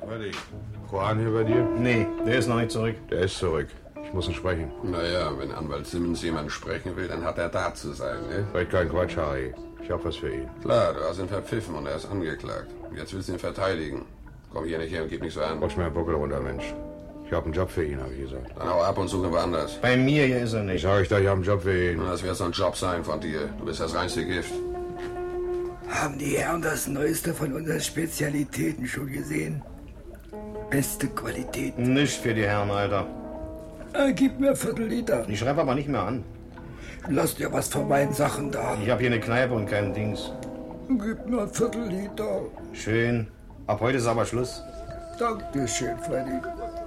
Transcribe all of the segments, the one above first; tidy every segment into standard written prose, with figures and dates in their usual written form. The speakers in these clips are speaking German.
Freddy, Koran hier bei dir? Nee, der ist noch nicht zurück. Der ist zurück. Ich muss ihn sprechen. Naja, wenn Anwalt Simmons jemanden sprechen will, dann hat er da zu sein, ne? Red kein Quatsch, Harry. Ich hab was für ihn. Klar, du hast ihn verpfiffen und er ist angeklagt. Jetzt willst du ihn verteidigen. Komm hier nicht her und gib nicht so an. Rutsch mir einen Buckel runter, Mensch. Ich hab einen Job für ihn, hab ich gesagt. Dann hau ab und suche woanders. Bei mir hier ist er Ich nicht. sag euch doch, ich hab einen Job für ihn. Und das wird so ein Job sein von dir. Du bist das reinste Gift. Haben die Herren das Neueste von unseren Spezialitäten schon gesehen? Beste Qualität. Nicht für die Herren, Alter. Gib mir Viertel-Liter. Ich schreibe aber nicht mehr an. Lass dir was von meinen Sachen da. Ich habe hier eine Kneipe und kein Dings. Gib mir ein Viertel-Liter. Schön. Ab heute ist aber Schluss. Dankeschön, Freddy.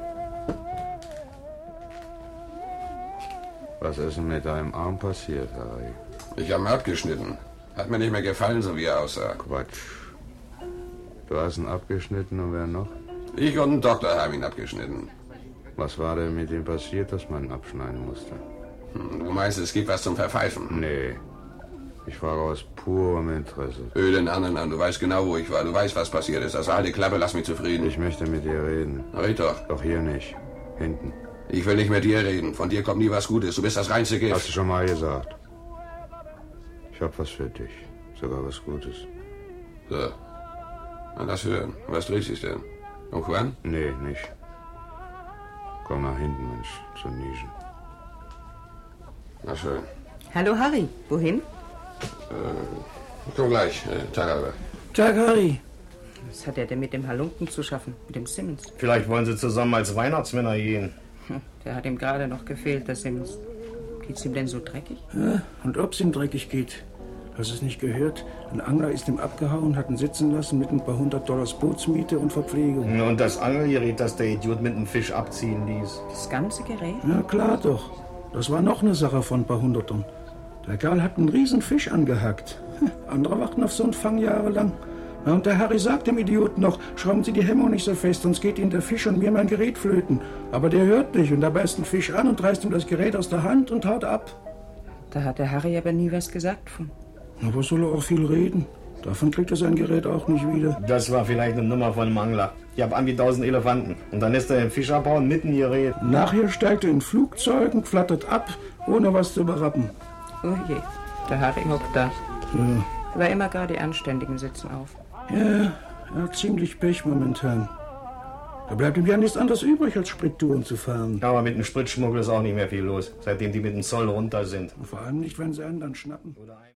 Was ist denn mit deinem Arm passiert, Harry? Ich hab ihn abgeschnitten. Hat mir nicht mehr gefallen, so wie er aussah. Quatsch. Du hast ihn abgeschnitten und wer noch? Ich und ein Doktor haben ihn abgeschnitten. Was war denn mit ihm passiert, dass man ihn abschneiden musste? Du meinst, es gibt was zum Verpfeifen? Nee. Ich frage aus purem Interesse. Hör den anderen an, du weißt genau, wo ich war. Du weißt, was passiert ist. Also alte Klappe, lass mich zufrieden. Ich möchte mit dir reden. Red doch. Doch hier nicht. Hinten. Ich will nicht mit dir reden. Von dir kommt nie was Gutes. Du bist das reinste Hast du Gift. schon mal gesagt. Ich hab was für dich. Sogar was Gutes. So. Na, lass hören. Was dreht sich denn? Und Juan? Nee, nicht. Komm nach hinten, Mensch, zur Nischen. Na schön. Hallo Harry, wohin? Komm gleich. Tag, Albert. Tag, Harry. Was hat er denn mit dem Halunken zu schaffen, mit dem Simmons? Vielleicht wollen sie zusammen als Weihnachtsmänner gehen. Der hat ihm gerade noch gefehlt, der Simmons. Geht's ihm denn so dreckig? Ja, und ob's ihm dreckig geht. Hast du es nicht gehört? Ein Angler ist ihm abgehauen, hat ihn sitzen lassen mit ein paar $100 Bootsmiete und Verpflegung. Und das Angelgerät, das der Idiot mit dem Fisch abziehen ließ. Das ganze Gerät? Ja, klar doch. Das war noch eine Sache von ein paar Hundertern. Der Kerl hat einen riesen Fisch angehackt. Andere warten auf so einen Fang jahrelang. Ja, und der Harry sagt dem Idioten noch, schrauben Sie die Hemmung nicht so fest, sonst geht Ihnen der Fisch und mir mein Gerät flöten. Aber der hört nicht und da beißt ein Fisch an und reißt ihm das Gerät aus der Hand und haut ab. Da hat der Harry aber nie was gesagt von. Aber soll er auch viel reden? Davon kriegt er sein Gerät auch nicht wieder. Das war vielleicht eine Nummer von einem Angler. Ich hab an wie 1000 Elefanten. Und dann lässt er den Fisch abhauen, mitten Gerät. Nachher steigt er in Flugzeug und flattert ab, ohne was zu berappen. Oh je, der Harry hockt da. Ja, Aber immer gar die Anständigen sitzen auf. er hat ziemlich Pech momentan. Da bleibt ihm ja nichts anderes übrig, als Sprittouren zu fahren. Aber mit dem Spritschmuggel ist auch nicht mehr viel los, seitdem die mit dem Zoll runter sind. Und vor allem nicht, wenn sie einen dann schnappen. Oder